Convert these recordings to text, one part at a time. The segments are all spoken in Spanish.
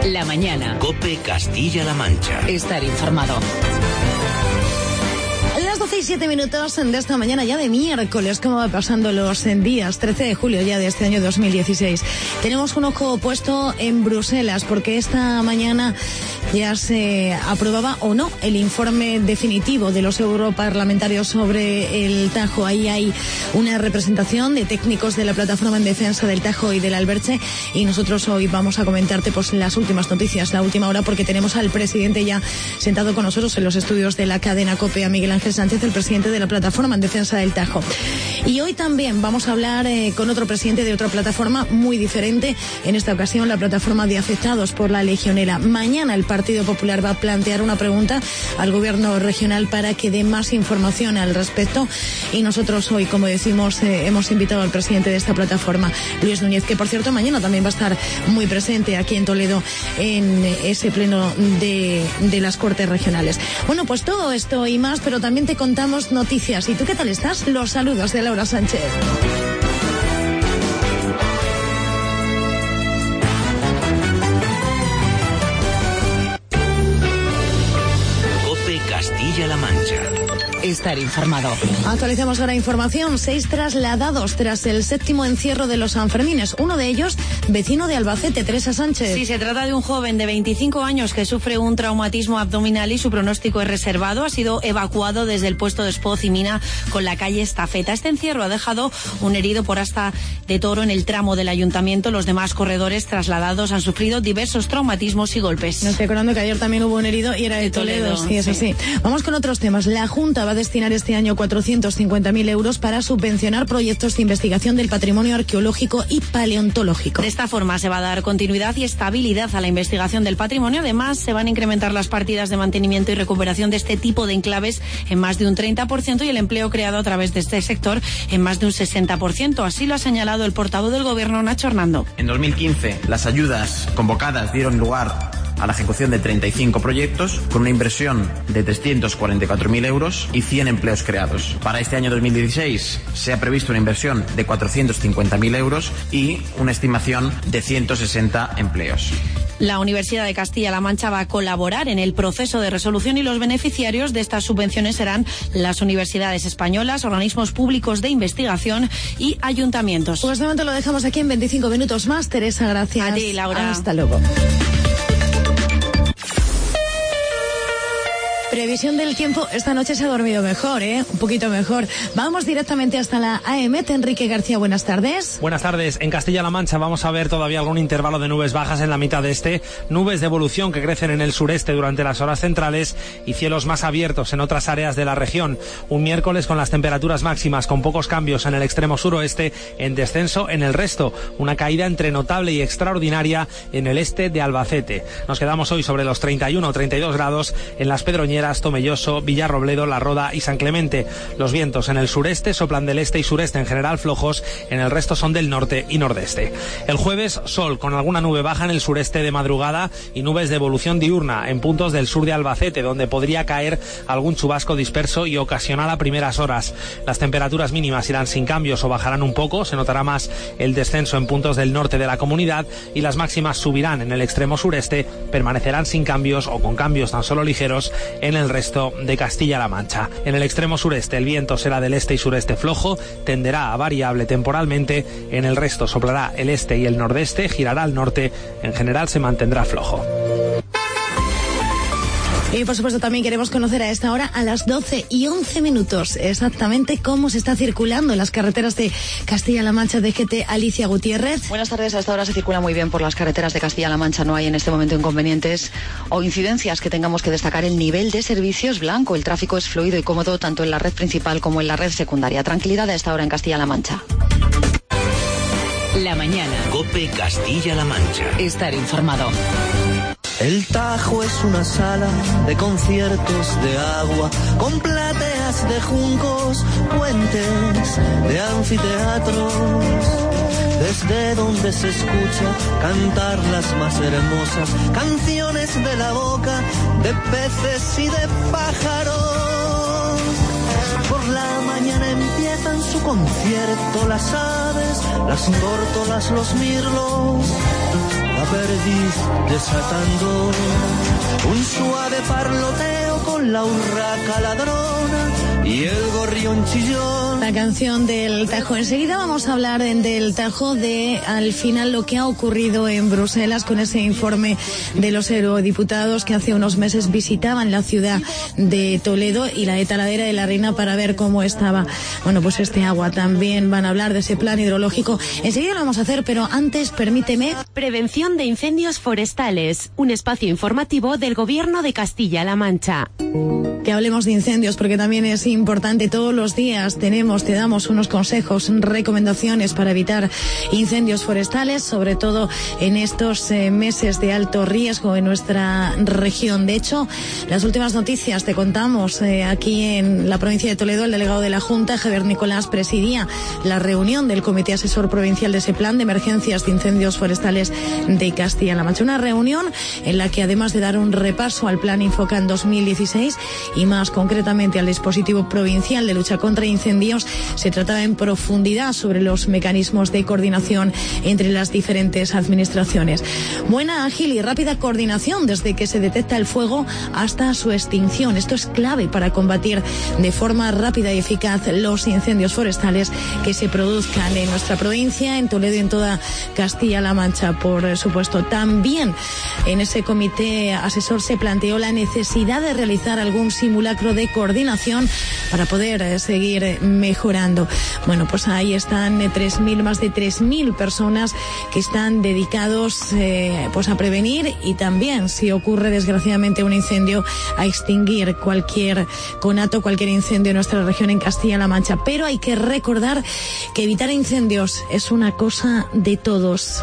La mañana. COPE Castilla-La Mancha. Estar informado. Las 12 y 7 minutos de esta mañana ya de miércoles. ¿Cómo va pasando los días? 13 de julio ya de este año 2016. Tenemos un ojo puesto en Bruselas porque esta mañana ya se aprobaba o no el informe definitivo de los europarlamentarios sobre el Tajo. Ahí hay una representación de técnicos de la plataforma en defensa del Tajo y del Alberche, y nosotros hoy vamos a comentarte pues las últimas noticias, la última hora, porque tenemos al presidente ya sentado con nosotros en los estudios de la cadena COPE, a Miguel Ángel Sánchez, el presidente de la plataforma en defensa del Tajo. Y hoy también vamos a hablar con otro presidente de otra plataforma muy diferente, en esta ocasión la plataforma de afectados por la legionela. Mañana el Partido Popular va a plantear una pregunta al gobierno regional para que dé más información al respecto, y nosotros hoy, como decimos, hemos invitado al presidente de esta plataforma, Luis Núñez, que por cierto mañana también va a estar muy presente aquí en Toledo en ese pleno de las Cortes Regionales. Bueno, pues todo esto y más, pero también te contamos noticias. ¿Y tú qué tal estás? Los saludos de Laura Sánchez. COPE Castilla-La Mancha. Estar informado. Actualizamos ahora información. 6 trasladados tras el 7º encierro de los Sanfermines. Uno de ellos, vecino de Albacete, Teresa Sánchez. Sí, se trata de un joven de 25 años que sufre un traumatismo abdominal y su pronóstico es reservado. Ha sido evacuado desde el puesto de Espoz y Mina con la calle Estafeta. Este encierro ha dejado un herido por asta de toro en el tramo del ayuntamiento. Los demás corredores trasladados han sufrido diversos traumatismos y golpes. No estoy acordando que ayer también hubo un herido y era de Toledo. Sí, eso sí. Vamos con otros temas. La Junta va a destinar este año 450.000 euros para subvencionar proyectos de investigación del patrimonio arqueológico y paleontológico. De esta forma se va a dar continuidad y estabilidad a la investigación del patrimonio. Además, se van a incrementar las partidas de mantenimiento y recuperación de este tipo de enclaves en más de un 30% y el empleo creado a través de este sector en más de un 60%. Así lo ha señalado el portavoz del Gobierno, Nacho Hernando. En 2015, las ayudas convocadas dieron lugar a la ejecución de 35 proyectos con una inversión de 344.000 euros y 100 empleos creados. Para este año 2016 se ha previsto una inversión de 450.000 euros y una estimación de 160 empleos. La Universidad de Castilla-La Mancha va a colaborar en el proceso de resolución y los beneficiarios de estas subvenciones serán las universidades españolas, organismos públicos de investigación y ayuntamientos. Pues de momento lo dejamos aquí en 25 minutos más. Teresa, gracias. A ti, Laura. Hasta luego. Previsión del tiempo, esta noche se ha dormido mejor, un poquito mejor. Vamos directamente hasta la AEMET. Enrique García, buenas tardes. Buenas tardes. En Castilla-La Mancha vamos a ver todavía algún intervalo de nubes bajas en la mitad este, nubes de evolución que crecen en el sureste durante las horas centrales y cielos más abiertos en otras áreas de la región. Un miércoles con las temperaturas máximas con pocos cambios en el extremo suroeste, en descenso en el resto. Una caída entre notable y extraordinaria en el este de Albacete. Nos quedamos hoy sobre los 31 o 32 grados en las Pedroñeras, Tomelloso, Villarrobledo, La Roda y San Clemente. Los vientos en el sureste soplan del este y sureste en general flojos, en el resto son del norte y nordeste. El jueves, sol con alguna nube baja en el sureste de madrugada y nubes de evolución diurna en puntos del sur de Albacete, donde podría caer algún chubasco disperso y ocasional a primeras horas. Las temperaturas mínimas irán sin cambios o bajarán un poco, se notará más el descenso en puntos del norte de la comunidad, y las máximas subirán en el extremo sureste, permanecerán sin cambios o con cambios tan solo ligeros en el resto de Castilla-La Mancha. En el extremo sureste el viento será del este y sureste flojo, tenderá a variable temporalmente, en el resto soplará el este y el nordeste, girará al norte, en general se mantendrá flojo. Y por supuesto también queremos conocer a esta hora, a las 12 y 11 minutos, exactamente cómo se está circulando en las carreteras de Castilla-La Mancha. DGT, Alicia Gutiérrez. Buenas tardes, a esta hora se circula muy bien por las carreteras de Castilla-La Mancha. No hay en este momento inconvenientes o incidencias que tengamos que destacar. El nivel de servicios blanco, el tráfico es fluido y cómodo tanto en la red principal como en la red secundaria. Tranquilidad a esta hora en Castilla-La Mancha. La mañana. COPE Castilla-La Mancha. Estar informado. El Tajo es una sala de conciertos de agua, con plateas de juncos, puentes de anfiteatros, desde donde se escucha cantar las más hermosas canciones de la boca de peces y de pájaros. Por la mañana empiezan su concierto las aves, las tórtolas, los mirlos, la perdiz desatando un suave parloteo con la urraca ladrona y el gorrión chillón. La canción del Tajo. Enseguida vamos a hablar del Tajo, de al final lo que ha ocurrido en Bruselas con ese informe de los eurodiputados que hace unos meses visitaban la ciudad de Toledo y la de Talavera de la Reina para ver cómo estaba, bueno, pues este agua. También van a hablar de ese plan hidrológico. Enseguida lo vamos a hacer, pero antes permíteme. Prevención de incendios forestales, un espacio informativo del Gobierno de Castilla-La Mancha. Que hablemos de incendios porque también es importante. Todos los días te damos unos consejos, recomendaciones para evitar incendios forestales, sobre todo en estos meses de alto riesgo en nuestra región. De hecho, las últimas noticias te contamos aquí en la provincia de Toledo. El delegado de la Junta, Javier Nicolás, presidía la reunión del Comité Asesor Provincial de ese plan de emergencias de incendios forestales de Castilla-La Mancha. Una reunión en la que, además de dar un repaso al plan Infocan 2016 y más concretamente al dispositivo provincial de lucha contra incendios, se trataba en profundidad sobre los mecanismos de coordinación entre las diferentes administraciones. Buena, ágil y rápida coordinación desde que se detecta el fuego hasta su extinción. Esto es clave para combatir de forma rápida y eficaz los incendios forestales que se produzcan en nuestra provincia, en Toledo y en toda Castilla-La Mancha, por supuesto. También en ese comité asesor se planteó la necesidad de realizar algún simulacro de coordinación para poder seguir mejorando. Bueno, pues ahí están más de 3.000 personas que están dedicados pues a prevenir y también, si ocurre desgraciadamente un incendio, a extinguir cualquier conato, cualquier incendio en nuestra región, en Castilla-La Mancha. Pero hay que recordar que evitar incendios es una cosa de todos.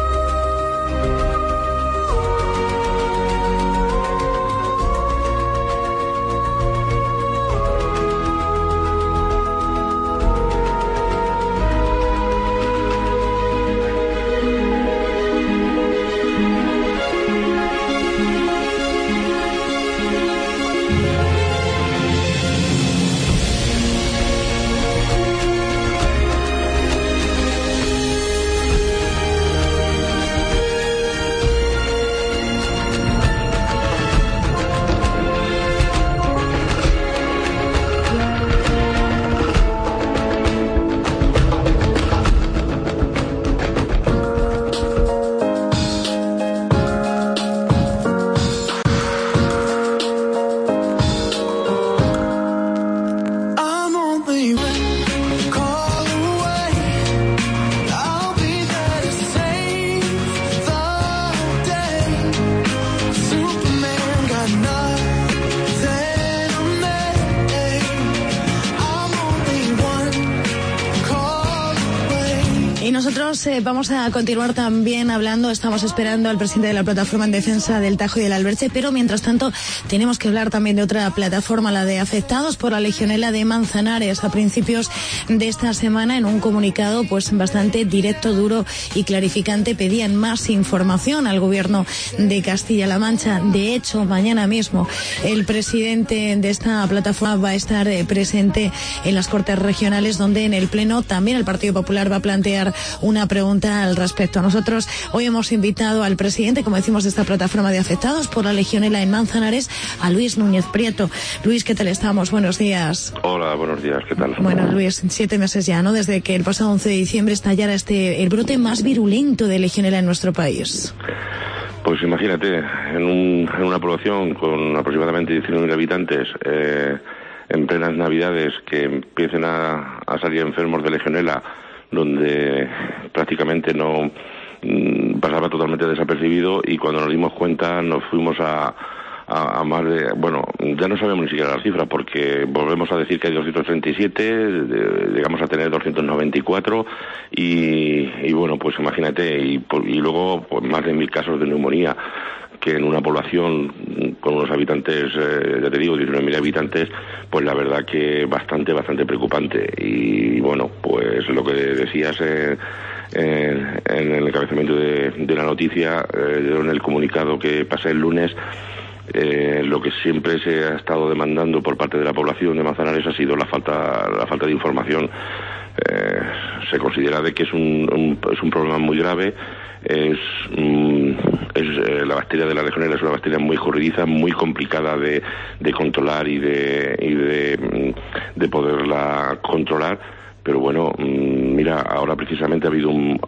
Vamos a continuar también hablando, estamos esperando al presidente de la plataforma en defensa del Tajo y del Alberche, pero mientras tanto tenemos que hablar también de otra plataforma, la de afectados por la legionela de Manzanares. A principios de esta semana, en un comunicado pues bastante directo, duro y clarificante, pedían más información al gobierno de Castilla-La Mancha. De hecho, mañana mismo el presidente de esta plataforma va a estar presente en las Cortes Regionales, donde en el Pleno también el Partido Popular va a plantear una pregunta al respecto. Nosotros hoy hemos invitado al presidente, como decimos, de esta plataforma de afectados por la legionela en Manzanares, a Luis Núñez Prieto. Luis, ¿qué tal estamos? Buenos días. Hola, buenos días, ¿qué tal? Bueno, Luis, 7 meses ya, ¿no? Desde que el pasado 11 de diciembre estallara el brote más virulento de legionela en nuestro país. Pues imagínate, en una población con aproximadamente 19.000 habitantes, en plenas Navidades, que empiecen a salir enfermos de legionela, donde prácticamente no pasaba totalmente desapercibido, y cuando nos dimos cuenta nos fuimos a más de, bueno, ya no sabemos ni siquiera la cifra, porque volvemos a decir que hay 237, llegamos a tener 294 y bueno, pues imagínate, y luego pues más de 1.000 casos de neumonía, que en una población con unos habitantes, ya te digo, 19.000 habitantes, pues la verdad que bastante preocupante. Y bueno, pues lo que decías en el encabezamiento de la noticia, en el comunicado que pasé el lunes, Lo que siempre se ha estado demandando por parte de la población de Manzanares ha sido la falta de información. Se considera de que es un problema muy grave. La bacteria de la legionela es una bacteria muy escurridiza, muy complicada de controlar y de poderla controlar. Pero bueno, mira, ahora precisamente ha habido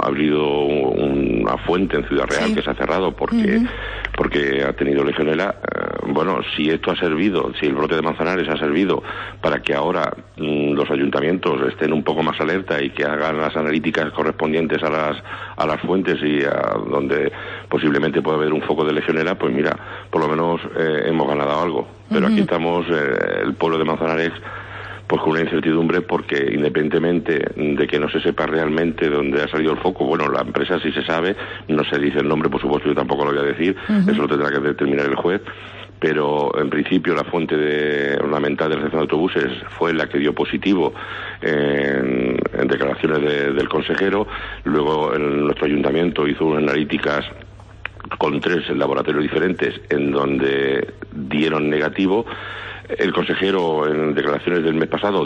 una fuente en Ciudad Real que se ha cerrado porque ha tenido legionela. Bueno, si esto ha servido, si el brote de Manzanares ha servido para que ahora los ayuntamientos estén un poco más alerta y que hagan las analíticas correspondientes a las fuentes y a donde posiblemente pueda haber un foco de legionela, pues mira, por lo menos hemos ganado algo. Pero aquí estamos, el pueblo de Manzanares, pues con una incertidumbre, porque independientemente de que no se sepa realmente dónde ha salido el foco, bueno, la empresa sí se sabe, no se dice el nombre, por supuesto, yo tampoco lo voy a decir, eso lo tendrá que determinar el juez, pero en principio la fuente ornamental de la recepción de autobuses fue la que dio positivo en declaraciones del consejero. Luego nuestro ayuntamiento hizo unas analíticas con 3 laboratorios diferentes en donde dieron negativo. El consejero, en declaraciones del mes pasado,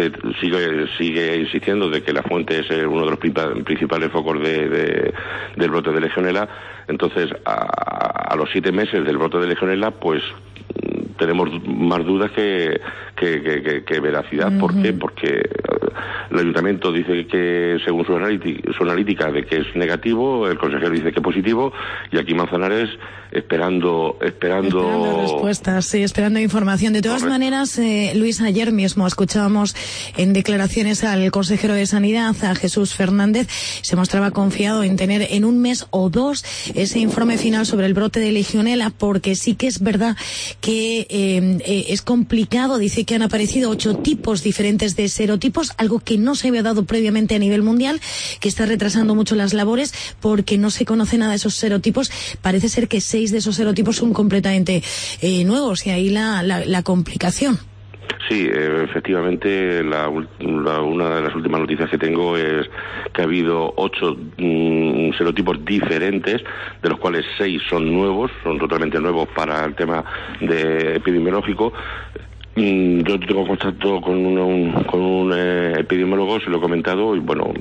sigue insistiendo de que la fuente es uno de los principales focos del brote de legionela. Entonces, a los 7 meses del brote de legionela, pues tenemos más dudas que veracidad. ¿Por qué? Porque el ayuntamiento dice que, según su analítica, de que es negativo, el consejero dice que es positivo, y aquí Manzanares esperando respuestas, sí, esperando información. De todas maneras, Luis, ayer mismo escuchábamos en declaraciones al consejero de Sanidad, a Jesús Fernández, se mostraba confiado en tener en 1 mes o 2 ese informe final sobre el brote de legionela, porque sí que es verdad que es complicado. Dice que han aparecido 8 tipos diferentes de serotipos, algo que no se había dado previamente a nivel mundial, que está retrasando mucho las labores porque no se conoce nada de esos serotipos. Parece ser que 6 de esos serotipos son completamente nuevos, y ahí la complicación. Sí, efectivamente, una de las últimas noticias que tengo es que ha habido 8 serotipos diferentes, de los cuales 6 son nuevos, son totalmente nuevos para el tema epidemiológico. Yo tengo contacto con un epidemiólogo, se lo he comentado, y bueno,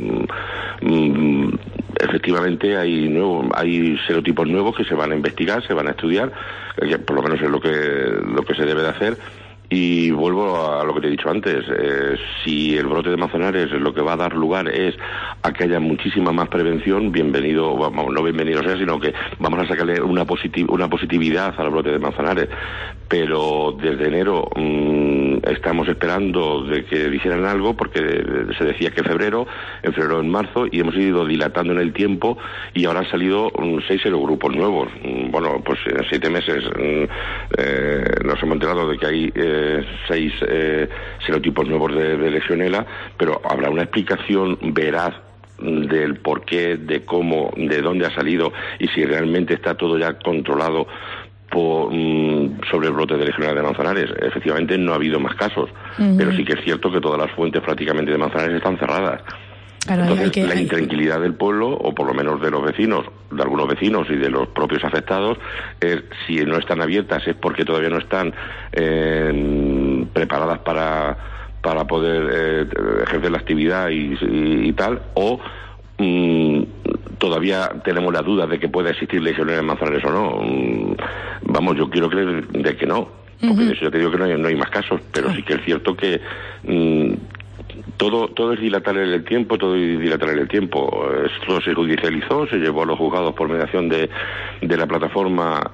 efectivamente hay serotipos nuevos que se van a investigar, se van a estudiar, por lo menos es lo que se debe de hacer. Y vuelvo a lo que te he dicho antes, si el brote de Manzanares lo que va a dar lugar es a que haya muchísima más prevención, bienvenido, vamos, no bienvenido sea, sino que vamos a sacarle una positividad al brote de Manzanares. Pero desde enero estamos esperando de que dijeran algo, porque se decía que en febrero, en marzo, y hemos ido dilatando en el tiempo, y ahora han salido 6 serogrupos nuevos. Bueno, pues en 7 meses nos hemos enterado de que hay 6 serotipos nuevos de legionela, pero habrá una explicación veraz del por qué, de cómo, de dónde ha salido, y si realmente está todo ya controlado sobre el brote de legionela de Manzanares. Efectivamente no ha habido más casos, pero sí que es cierto que todas las fuentes prácticamente de Manzanares están cerradas. Claro, entonces, la intranquilidad del pueblo, o por lo menos de los vecinos, de algunos vecinos y de los propios afectados, es si no están abiertas es porque todavía no están preparadas para poder ejercer la actividad y tal, o todavía tenemos la duda de que pueda existir legionela en Manzanares o no. Vamos, yo quiero creer de que no, porque de eso ya te digo que no hay más casos, pero sí que es cierto que todo es dilatar en el tiempo, Esto se judicializó, se llevó a los juzgados por mediación de la plataforma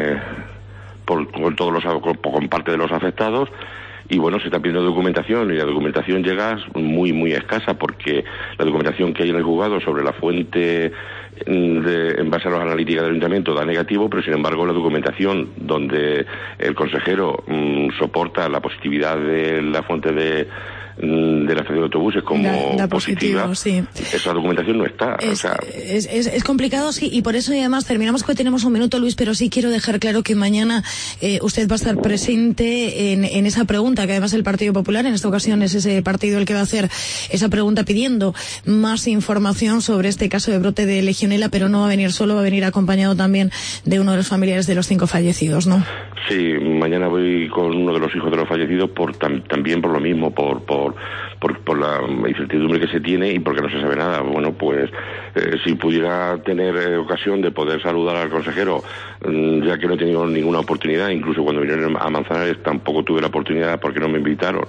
con parte de los afectados, y bueno, se está pidiendo documentación, y la documentación llega muy, muy escasa, porque la documentación que hay en el juzgado sobre la fuente en base a las analíticas del ayuntamiento da negativo, pero sin embargo la documentación donde el consejero soporta la positividad de la fuente de la estación de autobuses como da positiva, positivo, sí. Esa documentación no está. Es complicado, sí, y por eso, y además terminamos, que tenemos un minuto, Luis, pero sí quiero dejar claro que mañana usted va a estar presente en esa pregunta, que además el Partido Popular, en esta ocasión es ese partido el que va a hacer esa pregunta pidiendo más información sobre este caso de brote de legionela legionela, pero no va a venir solo, va a venir acompañado también de uno de los familiares de los 5 fallecidos, ¿no? Sí, mañana voy con uno de los hijos de los fallecidos también por lo mismo, por la incertidumbre que se tiene y porque no se sabe nada. Bueno, pues si pudiera tener ocasión de poder saludar al consejero, ya que no he tenido ninguna oportunidad, incluso cuando vinieron a Manzanares tampoco tuve la oportunidad porque no me invitaron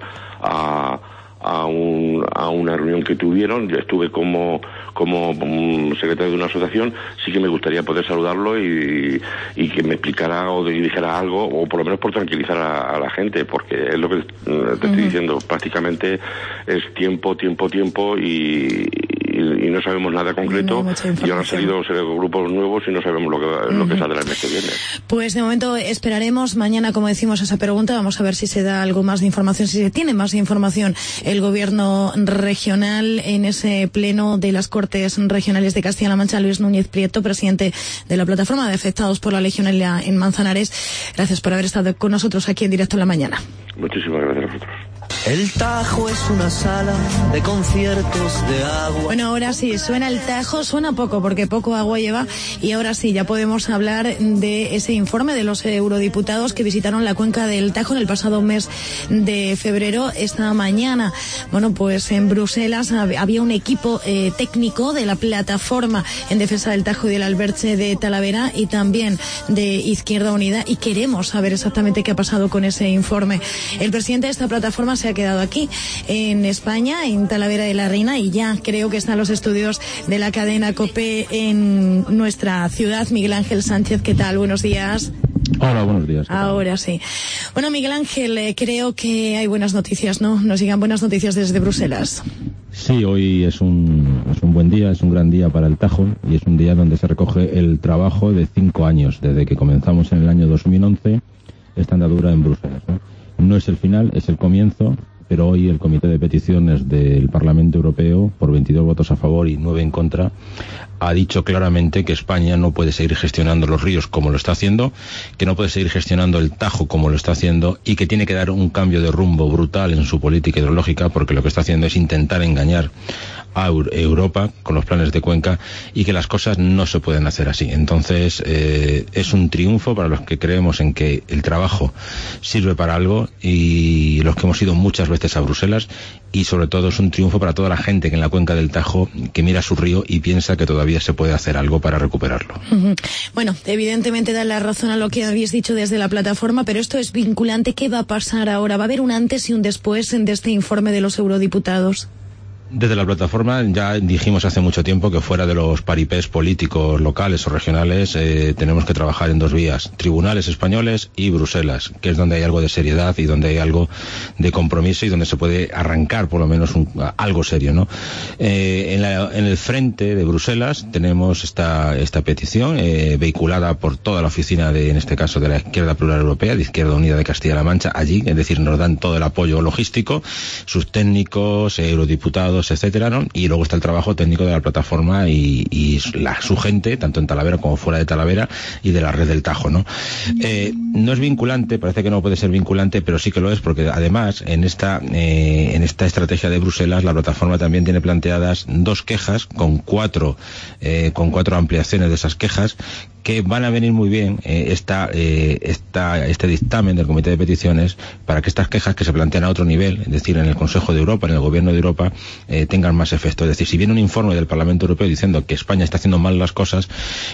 a una reunión que tuvieron. Yo estuve como secretario de una asociación. Sí que me gustaría poder saludarlo y que me explicara o dijera algo, o por lo menos por tranquilizar a la gente, porque es lo que te estoy diciendo, prácticamente es tiempo y no sabemos nada concreto, y ahora han salido grupos nuevos y no sabemos lo que saldrá el mes que viene. Pues de momento esperaremos mañana, como decimos, esa pregunta. Vamos a ver si se da algo más de información, si se tiene más información el gobierno regional en ese pleno de las Cortes Regionales de Castilla-La Mancha. Luis Núñez Prieto, presidente de la Plataforma de Afectados por la Legionela en Manzanares, gracias por haber estado con nosotros aquí en Directo en la Mañana. Muchísimas gracias a vosotros. El Tajo es una sala de conciertos de agua. Bueno, ahora sí, suena el Tajo, suena poco porque poco agua lleva, y ahora sí, ya podemos hablar de ese informe de los eurodiputados que visitaron la cuenca del Tajo en el pasado mes de febrero. Esta mañana, bueno, pues en Bruselas había un equipo técnico de la Plataforma en Defensa del Tajo y del Alberche de Talavera y también de Izquierda Unida, y queremos saber exactamente qué ha pasado con ese informe. El presidente de esta plataforma se ha quedado aquí en España, en Talavera de la Reina, y ya creo que están los estudios de la cadena COPE en nuestra ciudad. Miguel Ángel Sánchez, ¿qué tal? Buenos días. Hola, buenos días. Ahora sí. Bueno, Miguel Ángel, creo que hay buenas noticias, ¿no? Nos llegan buenas noticias desde Bruselas. Sí, hoy es un buen día, es un gran día para el Tajo, y es un día donde se recoge el trabajo de 5 años, desde que comenzamos en el año 2011 esta andadura en Bruselas, ¿no? No es el final, es el comienzo, pero hoy el Comité de Peticiones del Parlamento Europeo, por 22 votos a favor y 9 en contra, ha dicho claramente que España no puede seguir gestionando los ríos como lo está haciendo, que no puede seguir gestionando el Tajo como lo está haciendo, y que tiene que dar un cambio de rumbo brutal en su política hidrológica, porque lo que está haciendo es intentar engañar a Europa con los planes de cuenca, y que las cosas no se pueden hacer así. Entonces es un triunfo para los que creemos en que el trabajo sirve para algo, y los que hemos ido muchas veces a Bruselas, y sobre todo es un triunfo para toda la gente que en la cuenca del Tajo que mira su río y piensa que todavía se puede hacer algo para recuperarlo. Bueno, evidentemente da la razón a lo que habéis dicho desde la plataforma, pero esto es vinculante. ¿Qué va a pasar ahora? ¿Va a haber un antes y un después de este informe de los eurodiputados? Desde la plataforma ya dijimos hace mucho tiempo que fuera de los paripés políticos locales o regionales tenemos que trabajar en 2 vías: tribunales españoles y Bruselas, que es donde hay algo de seriedad y donde hay algo de compromiso y donde se puede arrancar por lo menos algo serio, ¿no? En el frente de Bruselas tenemos esta petición vehiculada por toda la oficina en este caso de la Izquierda Plural Europea, de Izquierda Unida de Castilla-La Mancha, allí, es decir, nos dan todo el apoyo logístico, sus técnicos, eurodiputados, etcétera, ¿no? Y luego está el trabajo técnico de la plataforma y su gente, tanto en Talavera como fuera de Talavera, y de la red del Tajo, ¿no? No es vinculante, parece que no puede ser vinculante, pero sí que lo es, porque además en esta estrategia de Bruselas la plataforma también tiene planteadas 2 quejas con 4 ampliaciones de esas quejas, que van a venir muy bien este dictamen del Comité de Peticiones, para que estas quejas que se plantean a otro nivel, es decir, en el Consejo de Europa, en el Gobierno de Europa, tengan más efecto. Es decir, si viene un informe del Parlamento Europeo diciendo que España está haciendo mal las cosas,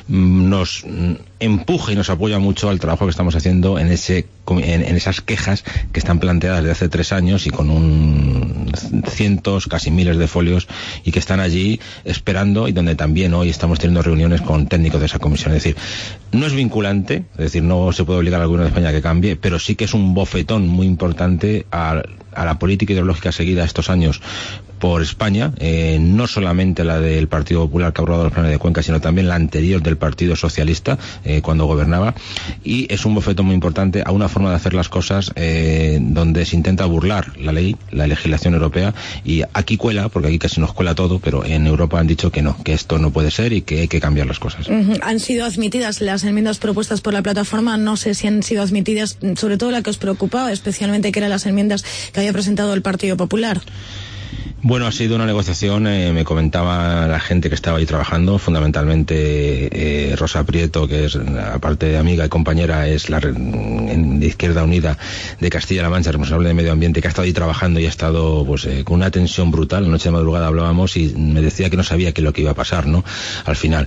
nos empuja y nos apoya mucho al trabajo que estamos haciendo en esas quejas que están planteadas desde hace 3 años y con cientos, casi miles de folios, y que están allí esperando, y donde también hoy estamos teniendo reuniones con técnicos de esa comisión. Es decir, no es vinculante, es decir, no se puede obligar al gobierno de España a que cambie, pero sí que es un bofetón muy importante a la política ideológica seguida estos años por España, no solamente la del Partido Popular, que ha aprobado los planes de cuenca, sino también la anterior del Partido Socialista, cuando gobernaba, y es un bofetón muy importante a una forma de hacer las cosas donde se intenta burlar la ley, la legislación europea, y aquí cuela, porque aquí casi nos cuela todo, pero en Europa han dicho que no, que esto no puede ser y que hay que cambiar las cosas. Han sido admitidas las enmiendas propuestas por la plataforma, no sé si han sido admitidas, sobre todo la que os preocupaba especialmente, que eran las enmiendas que había presentado el Partido Popular. Bueno, ha sido una negociación, me comentaba la gente que estaba ahí trabajando, fundamentalmente Rosa Prieto, que es, aparte de amiga y compañera, es de Izquierda Unida de Castilla-La Mancha, responsable de medio ambiente, que ha estado ahí trabajando y ha estado pues con una tensión brutal. La noche de madrugada hablábamos y me decía que no sabía qué es lo que iba a pasar, ¿no? Al final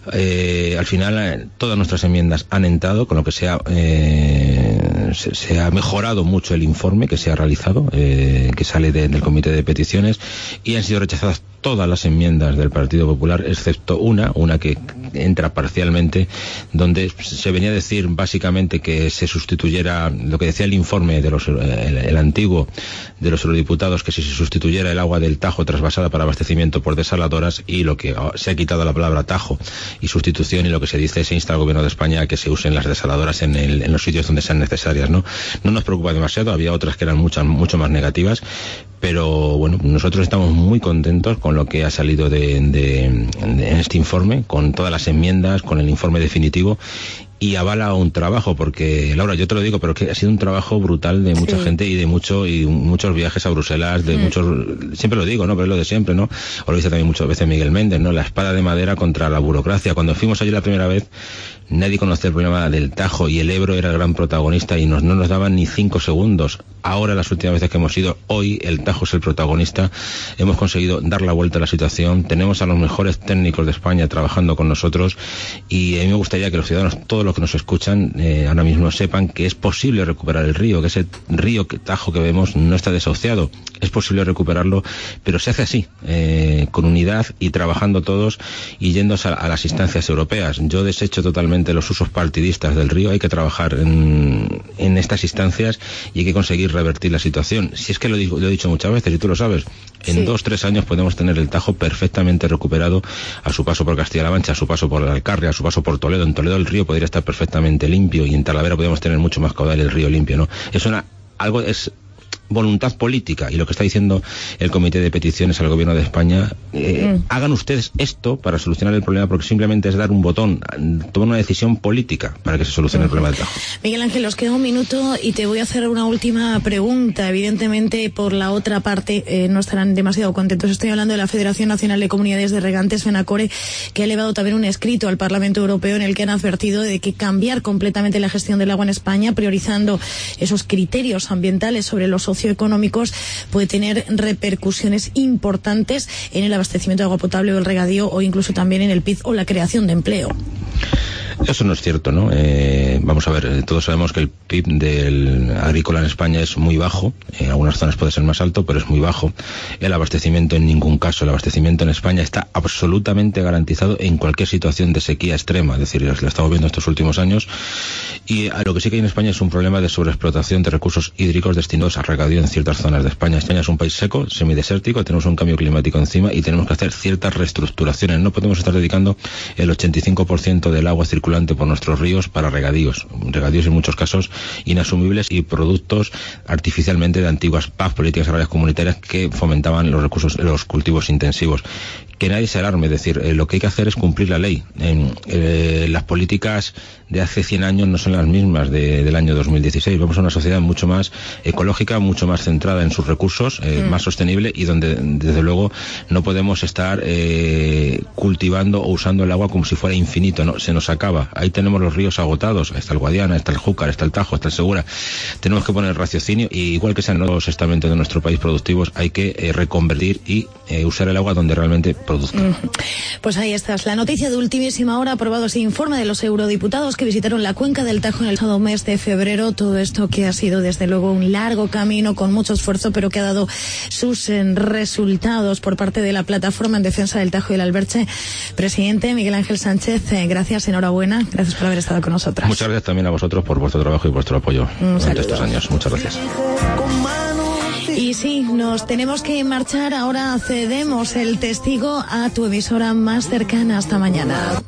todas nuestras enmiendas han entrado, con lo que se ha mejorado mucho el informe que se ha realizado, que sale del Comité de Peticiones, y han sido rechazadas todas las enmiendas del Partido Popular, excepto una que entra parcialmente, donde se venía a decir básicamente que se sustituyera lo que decía el informe de el antiguo de los eurodiputados, que si se sustituyera el agua del Tajo trasvasada para abastecimiento por desaladoras, y lo que se ha quitado la palabra Tajo y sustitución, y lo que se dice, se insta al Gobierno de España a que se usen las desaladoras en los sitios donde sean necesarias, ¿no? No nos preocupa demasiado, había otras que eran mucho más negativas, pero bueno, nosotros estamos muy contentos con lo que ha salido en este informe, con todas las enmiendas, con el informe definitivo, y avala un trabajo, porque Laura, yo te lo digo, pero que ha sido un trabajo brutal de mucha gente y muchos viajes a Bruselas, siempre lo digo, ¿no? Pero es lo de siempre, ¿no? O lo dice también muchas veces Miguel Méndez, ¿no? La espada de madera contra la burocracia. Cuando fuimos allí la primera vez, nadie conocía el problema del Tajo y el Ebro era el gran protagonista y no nos daban ni 5 segundos. Ahora, las últimas veces que hemos ido, hoy el Tajo es el protagonista. Hemos conseguido dar la vuelta a la situación. Tenemos a los mejores técnicos de España trabajando con nosotros, y a mí me gustaría que los ciudadanos, todos los que nos escuchan, ahora mismo sepan que es posible recuperar el río, que ese río Tajo que vemos no está desahuciado. Es posible recuperarlo, pero se hace así, con unidad y trabajando todos y yendo a las instancias europeas. Yo desecho totalmente los usos partidistas del río. Hay que trabajar en estas instancias y hay que conseguir revertir la situación. Si es que lo he dicho muchas veces y tú lo sabes, en 2-3 años podemos tener el Tajo perfectamente recuperado a su paso por Castilla-La Mancha, a su paso por la Alcarria, a su paso por Toledo. En Toledo el río podría estar perfectamente limpio, y en Talavera podemos tener mucho más caudal el río limpio, ¿no? Es voluntad política, y lo que está diciendo el Comité de Peticiones al Gobierno de España, hagan ustedes esto para solucionar el problema, porque simplemente es dar un botón, tomar una decisión política para que se solucione el problema del Tajo. Miguel Ángel, os queda un minuto y te voy a hacer una última pregunta. Evidentemente, por la otra parte, no estarán demasiado contentos. Estoy hablando de la Federación Nacional de Comunidades de Regantes, FENACORE, que ha elevado también un escrito al Parlamento Europeo en el que han advertido de que cambiar completamente la gestión del agua en España, priorizando esos criterios ambientales sobre los socioeconómicos, puede tener repercusiones importantes en el abastecimiento de agua potable o el regadío, o incluso también en el PIB o la creación de empleo. Eso no es cierto, ¿no? Vamos a ver, todos sabemos que el PIB del agrícola en España es muy bajo. En algunas zonas puede ser más alto, pero es muy bajo. El abastecimiento en ningún caso. El abastecimiento en España está absolutamente garantizado en cualquier situación de sequía extrema. Es decir, lo estamos viendo estos últimos años. Y lo que sí que hay en España es un problema de sobreexplotación de recursos hídricos destinados a regadío en ciertas zonas de España. España es un país seco, semidesértico, tenemos un cambio climático encima y tenemos que hacer ciertas reestructuraciones. No podemos estar dedicando el 85% del agua circulante por nuestros ríos para regadíos en muchos casos inasumibles, y productos artificialmente de antiguas PAC, políticas agrarias comunitarias, que fomentaban los cultivos intensivos. Que nadie se alarme, es decir, lo que hay que hacer es cumplir la ley. Las políticas de hace 100 años no son las mismas del año 2016. Vamos a una sociedad mucho más ecológica, mucho más centrada en sus recursos, más sostenible, y donde desde luego no podemos estar cultivando o usando el agua como si fuera infinito, no, se nos acaba. Ahí tenemos los ríos agotados, está el Guadiana, está el Júcar, está el Tajo, está el Segura. Tenemos que poner raciocinio, y igual que sean los estamentos de nuestro país productivos, hay que reconvertir y usar el agua donde realmente produzca. Pues ahí estás, la noticia de ultimísima hora. Aprobado ese informe de los eurodiputados que visitaron la cuenca del Tajo en el pasado mes de febrero. Todo esto que ha sido desde luego un largo camino con mucho esfuerzo, pero que ha dado sus resultados por parte de la Plataforma en Defensa del Tajo y el Alberche. Presidente Miguel Ángel Sánchez, gracias, enhorabuena, gracias por haber estado con nosotras. Muchas gracias también a vosotros por vuestro trabajo y vuestro apoyo durante estos años. Muchas gracias. Y sí, nos tenemos que marchar. Ahora cedemos el testigo a tu emisora más cercana. Hasta mañana.